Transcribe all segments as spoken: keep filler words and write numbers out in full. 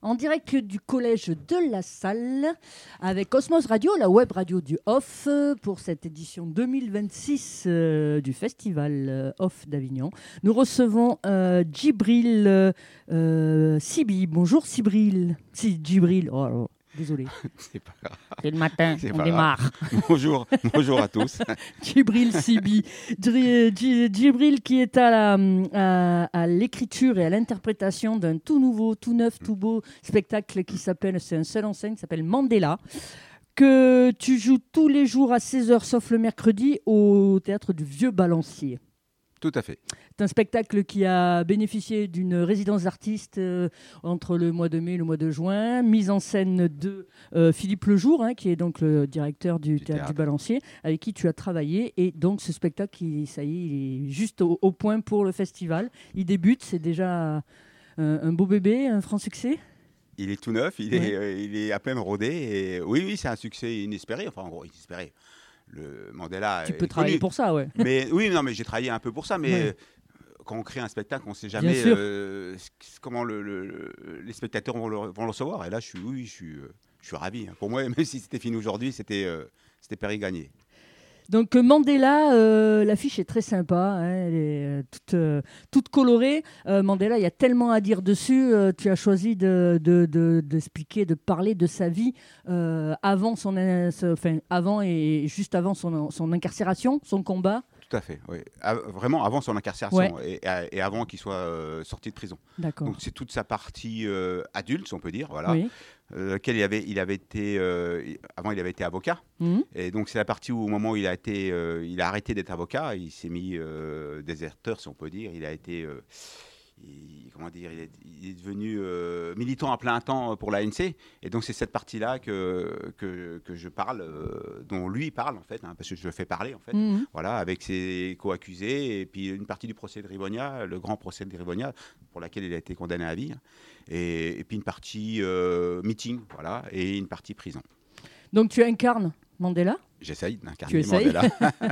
en direct du collège de la Salle avec Osmose Radio, la web radio du Off, pour cette édition deux mille vingt-six euh, du festival euh, Off d'Avignon. Nous recevons euh, Djibril euh, Sibi. Bonjour Sibril. Si, Djibril. Oh, oh. Désolé. C'est pas grave. C'est le matin, C'est on pas démarre. Bonjour, bonjour à tous. Djibril Sibi. Djibril qui est à, la, à, à l'écriture et à l'interprétation d'un tout nouveau, tout neuf, tout beau spectacle qui s'appelle, c'est un seul en scène, qui s'appelle Mandela, que tu joues tous les jours à seize heures, sauf le mercredi, au théâtre du Vieux Balancier. Tout à fait. C'est un spectacle qui a bénéficié d'une résidence d'artistes euh, entre le mois de mai et le mois de juin, mise en scène de euh, Philippe Lejour, hein, qui est donc le directeur du, Du théâtre, théâtre du Balancier, avec qui tu as travaillé. Et donc ce spectacle, il, ça y est, il est juste au, au point pour le festival. Il débute, c'est déjà euh, un beau bébé, un franc succès. Il est tout neuf, il, Ouais. est, euh, il est à peine rodé. Et oui, oui, c'est un succès inespéré. Enfin, en gros, inespéré. Le Mandela. Tu est peux travailler connu. pour ça, ouais. Mais oui, non, mais j'ai travaillé un peu pour ça. Mais Ouais. euh, quand on crée un spectacle, on ne sait jamais sûr. euh, c- comment le, le- le- les spectateurs vont le, vont le recevoir. Et là, je suis, oui, je suis, euh, je suis ravi. Pour moi, même si c'était fini aujourd'hui, c'était, euh, c'était péri gagné. Donc Mandela, euh, l'affiche est très sympa, hein, elle est euh, toute, euh, toute colorée. Euh, Mandela, il y a tellement à dire dessus. Euh, tu as choisi de, de, de, d'expliquer, de parler de sa vie euh, avant, son, in- ce- enfin, avant et juste avant son, son incarcération, son combat. Tout à fait, oui. A- vraiment avant son incarcération Ouais. et, et avant qu'il soit euh, sorti de prison. D'accord. Donc c'est toute sa partie euh, adulte, si on peut dire, voilà, Oui. euh, laquelle il avait, il avait été, euh, il- avant il avait été avocat, Mhm. et donc c'est la partie où au moment où il a été, euh, il a arrêté d'être avocat, il s'est mis euh, déserteur, si on peut dire, il a été, euh, il, comment dire, il est, il est devenu euh, militant à plein temps pour l'A N C, et donc c'est cette partie-là que, que que je parle, euh, dont lui parle en fait, hein, parce que je le fais parler en fait. Mhm. Voilà, avec ses co-accusés, et puis une partie du procès de Rivonia, le grand procès de Rivonia, pour laquelle il a été condamné à vie, hein, et, et puis une partie euh, meeting, voilà, et une partie prison. Donc tu incarnes Mandela J'essaye Tu d'incarner essayes. Mandela.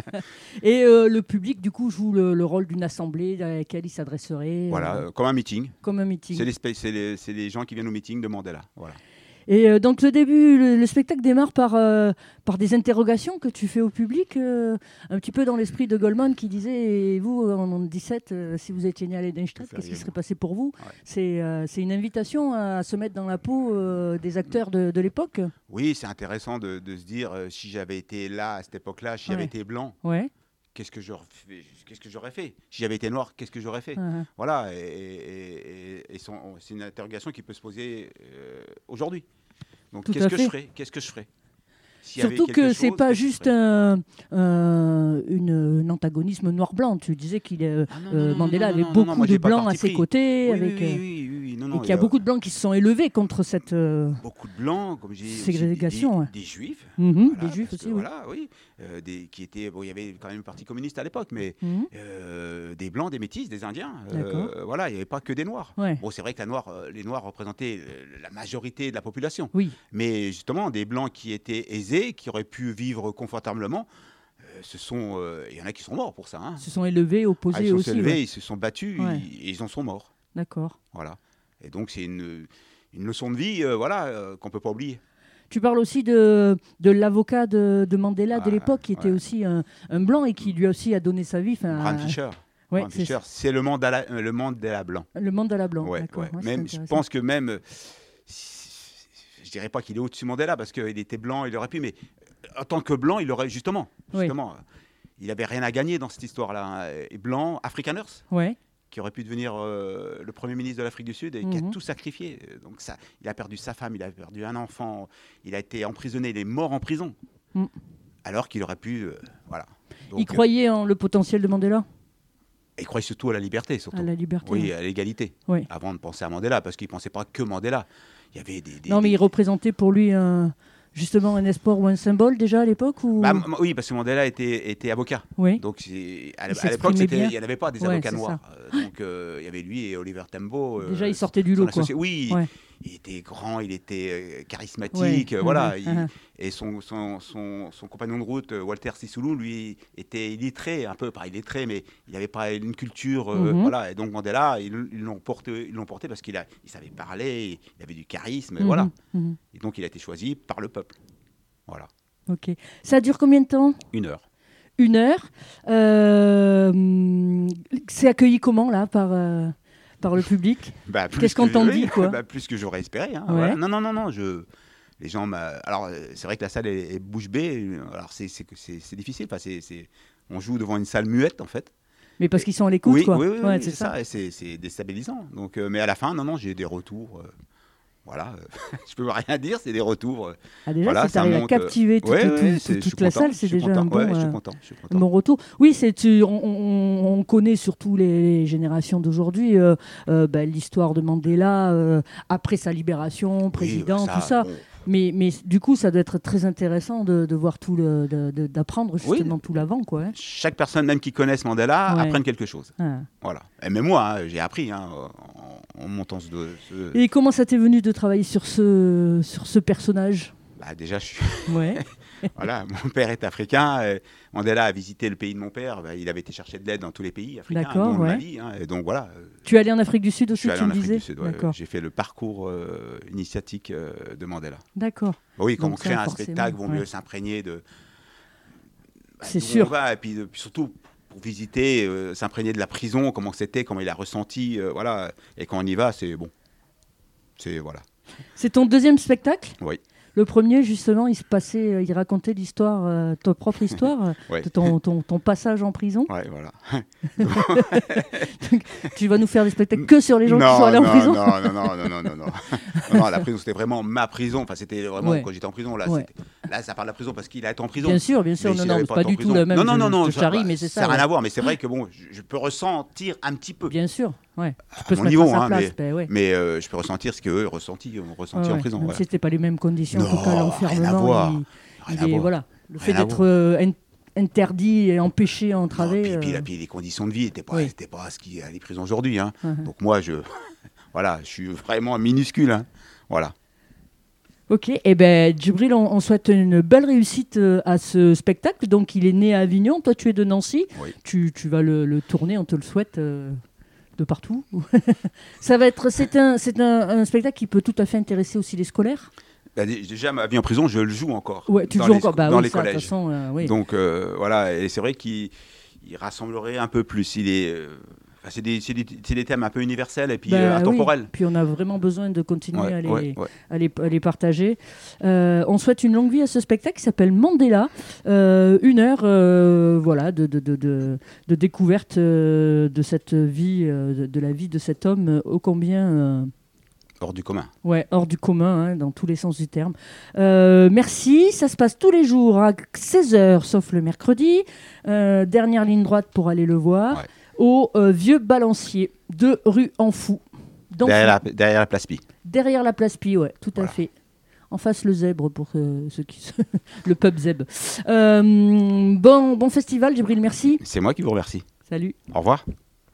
et euh, le public du coup joue le, le rôle d'une assemblée à laquelle il s'adresserait Voilà, euh, euh, comme un meeting. comme un meeting. C'est les, spe- c'est les- c'est les gens qui viennent au meeting de Mandela. Voilà. Et euh, donc le début, le, le spectacle démarre par, euh, par des interrogations que tu fais au public, euh, un petit peu dans l'esprit de Goldman qui disait, et vous en dix-sept, euh, si vous étiez né à l'Edenstadt, Vous qu'est-ce qui feriez, serait passé pour vous Ouais. C'est euh, c'est une invitation à se mettre dans la peau euh, des acteurs de, de l'époque. Oui, c'est intéressant de, de se dire, euh, si j'avais été là, à cette époque-là, si j'avais Ouais. été blanc, Ouais. qu'est-ce que j'aurais fait, qu'est-ce que j'aurais fait Si j'avais été noir, qu'est-ce que j'aurais fait Uh-huh. Voilà, et, et- et- et son- c'est une interrogation qui peut se poser euh, aujourd'hui. Donc, Tout qu'est-ce à que fait. je ferais Qu'est-ce que je ferais S'il y avait Surtout quelque que c'est chose, pas qu'est-ce que je juste ferais un, un- une- un antagonisme noir-blanc. Tu disais qu'il est, Ah non, euh, non, non, Mandela non, avait non, non, beaucoup non, moi, de j'ai pas blancs à parti ses pris. côtés, Oui, avec, oui, euh, oui, oui, oui, non, et non, qu'il il y a beaucoup de blancs qui se sont élevés contre cette. euh, beaucoup de blancs, comme j'ai dit, aussi, Ségrégation, des, ouais. des, des juifs, mhm, voilà, des juifs parce aussi, que, oui. voilà, oui, euh, des, qui étaient, bon, il y avait quand même une partie communiste à l'époque, mais Mhm. euh, des blancs, des métis, des indiens, D'accord. euh, voilà, il n'y avait pas que des noirs. Ouais. Bon, c'est vrai que la noire, euh, les noirs représentaient euh, la majorité de la population, Oui. mais justement des blancs qui étaient aisés, qui auraient pu vivre confortablement. euh, Ce sont, euh, il y en a qui sont morts pour ça. Hein. Se sont élevés, Ah, opposés ils sont aussi. élevés, ouais. ils se sont battus, Ouais. ils- et ils en sont morts. D'accord. Voilà. Et donc c'est une, une leçon de vie, euh, voilà, euh, qu'on peut pas oublier. Tu parles aussi de, de l'avocat de, de Mandela de Ah, l'époque, qui était ouais. aussi un, un blanc et qui lui aussi a donné sa vie. enfin, Bram à- Fischer. Ouais, Bram c'est Fischer, c'est le monde à la, euh, le monde de la blanc. le Mandela blanc. Ouais, D'accord. ouais. Ouais, c'est Même, je intéressant. pense que même, euh, si- je dirais pas qu'il est au-dessus de Mandela parce qu'il était blanc, il aurait pu, mais en tant que blanc, il aurait justement, Oui. justement, euh, il avait rien à gagner dans cette histoire-là. hein. Et blanc, Afrikaners, Ouais. qui aurait pu devenir euh, le premier ministre de l'Afrique du Sud et qui a Mhm. tout sacrifié. Donc ça, il a perdu sa femme, il a perdu un enfant, il a été emprisonné, il est mort en prison, Mm. alors qu'il aurait pu, euh, voilà. Donc, Il croyait en le potentiel de Mandela, euh, il croyait surtout à la liberté, surtout. à la liberté. Oui, ouais. à l'égalité. Ouais. Avant de penser à Mandela, parce qu'il ne pensait pas que Mandela. Il y avait des. des- Non, mais des- il représentait pour lui un- justement un espoir ou un symbole déjà à l'époque ou... Bah, m- oui, parce que Mandela était, était avocat. Oui. Donc c'est- à Il l'é- à s'exprimait l'époque, c'était- bien. il n'y en avait pas des Ouais, avocats c'est noirs. Euh, donc euh, il y avait lui et Oliver Tambo. euh, Déjà, il sortait du son lot, quoi. associé. Oui, Ouais. il était grand, il était euh, charismatique, ouais. euh, voilà. Uh-huh. Il, uh-huh. Et son, son, son, son compagnon de route, Walter Sisulu, lui, était illettré, un peu, pas illettré, mais il n'avait pas une culture, euh, uh-huh. voilà. Et donc Mandela, ils, ils l'ont porté, ils l'ont porté parce qu'il a, il savait parler, il avait du charisme, uh-huh. voilà. Uh-huh. Et donc il a été choisi par le peuple, voilà. Ok. Ça dure combien de temps ? Une heure. Une heure. Euh, c'est accueilli comment, là, par, euh, par le public ? bah, Qu'est-ce qu'on t'en dit, quoi ? bah, Plus que j'aurais espéré. Hein, ouais. voilà. Non, non, non, non. Je... Les gens m'a... Alors, c'est vrai que la salle est, est bouche bée. Alors, c'est, c'est, c'est, c'est difficile. Enfin, c'est, c'est... On joue devant une salle muette, en fait. Mais parce qu'ils sont à l'écoute, oui, quoi. Oui, oui, ouais, oui c'est, c'est ça. ça. Et c'est, c'est déstabilisant. Donc, euh, mais à la fin, non, non, j'ai des retours... Euh... Voilà, euh, je peux rien dire, c'est des retours. Euh, ah déjà, voilà, si tu arrives à captiver toute, ouais, toute, ouais, toute, toute la content, salle, c'est déjà content, un bon, ouais, euh, je suis content, je suis content. bon retour. Oui, c'est, tu, on, on, on connaît surtout les générations d'aujourd'hui euh, euh, bah, l'histoire de Mandela euh, après sa libération, président, oui, ça, tout ça. Bon. Mais, mais du coup, ça doit être très intéressant de, de voir tout le, de, de, d'apprendre justement oui. tout l'avant, quoi. Hein. Chaque personne, même qui connaisse Mandela, ouais. apprenne quelque chose. Ah. Voilà. Et même moi, hein, j'ai appris hein, en, en montant ce, ce... Et comment ça t'est venu de travailler sur ce, sur ce personnage ? Bah, déjà, je suis... Ouais. Voilà, mon père est africain. Euh, Mandela a visité le pays de mon père. Bah, il avait été chercher de l'aide dans tous les pays africains, D'accord, dont ouais. le Mali. Hein, et donc voilà. Euh, tu es allé en Afrique du Sud aussi, je suis allé tu en me Afrique disais. du Sud, ouais, J'ai fait le parcours euh, initiatique euh, de Mandela. D'accord. Bah, oui, quand donc on crée un forcément, spectacle, il vaut ouais. mieux s'imprégner de. Bah, C'est sûr. On va, et puis, de, puis surtout pour visiter, euh, s'imprégner de la prison, comment c'était, comment il a ressenti, euh, voilà. Et quand on y va, c'est bon. C'est voilà. C'est ton deuxième spectacle ? Oui. Le premier, justement, il se passait, il racontait l'histoire, euh, ta propre histoire, ouais. de ton, ton, ton passage en prison. Ouais, voilà. Donc, tu vas nous faire des spectacles que sur les gens non, qui sont allés non, en prison. Non, non, non, non, non, non, non. Non, la prison, c'était vraiment ma prison. Enfin, c'était vraiment ouais. quand j'étais en prison. Là, ouais. là, ça parle de la prison parce qu'il a été en prison. Bien sûr, bien sûr. Mais non, non, c'est pas, pas du tout le même. Non, non, non, non. Je te charrie, mais c'est ça. Ça n'a ouais. rien à voir. Mais c'est vrai que bon, je, je peux ressentir un petit peu. Bien sûr. Ouais. Tu peux à se mon mettre niveau, à sa hein, place, mais, ben, ouais. mais euh, je peux ressentir ce qu'eux ont ressenti, ont ressenti ouais, en prison. Même Voilà. si c'était pas les mêmes conditions, non, en tout cas l'enfermement. Il, il est, voilà, le rien fait d'être euh, interdit et empêché, entravé. Non, puis, puis, euh... là, puis les conditions de vie n'étaient pas, oui. pas ce qu'il y a à les prisons aujourd'hui. Hein. Uh-huh. Donc moi, je, voilà, je suis vraiment minuscule. Hein. Voilà. Ok, et eh ben Djibril, on, on souhaite une belle réussite euh, à ce spectacle. Donc il est né à Avignon, toi tu es de Nancy, oui. tu, tu vas le, le tourner, on te le souhaite. Euh... de partout. Ça va être, c'est un, c'est un, un spectacle qui peut tout à fait intéresser aussi les scolaires. Bah, déjà, ma vie en prison, je le joue encore. Ouais, tu dans joues les, encore bah, dans oui, les ça, collèges. De toute façon, euh, oui. Donc euh, voilà, et c'est vrai qu'il il rassemblerait un peu plus. Il est, euh, c'est, des, c'est, des, c'est des thèmes un peu universels et puis bah, euh, intemporels. Oui. Puis on a vraiment besoin de continuer ouais, à, les, ouais, ouais. À, les, à les partager. Euh, on souhaite une longue vie à ce spectacle qui s'appelle Mandela. Euh, une heure euh, voilà, de, de, de, de, de découverte euh, de cette vie, euh, de, de la vie de cet homme euh, ô combien... Euh, hors du commun. Ouais, hors du commun, hein, dans tous les sens du terme. Euh, merci, ça se passe tous les jours à seize heures, sauf le mercredi. Euh, dernière ligne droite pour aller le voir. Ouais. Au euh, Vieux Balancier, de rue Anfou. Derrière la, derrière la Place Pie. Derrière la Place Pie, ouais, tout voilà. à fait. En face, le zèbre, pour euh, ceux qui... le pub zèbre. Euh, bon, bon festival, Djibril, merci. C'est moi qui vous remercie. Salut. Au revoir.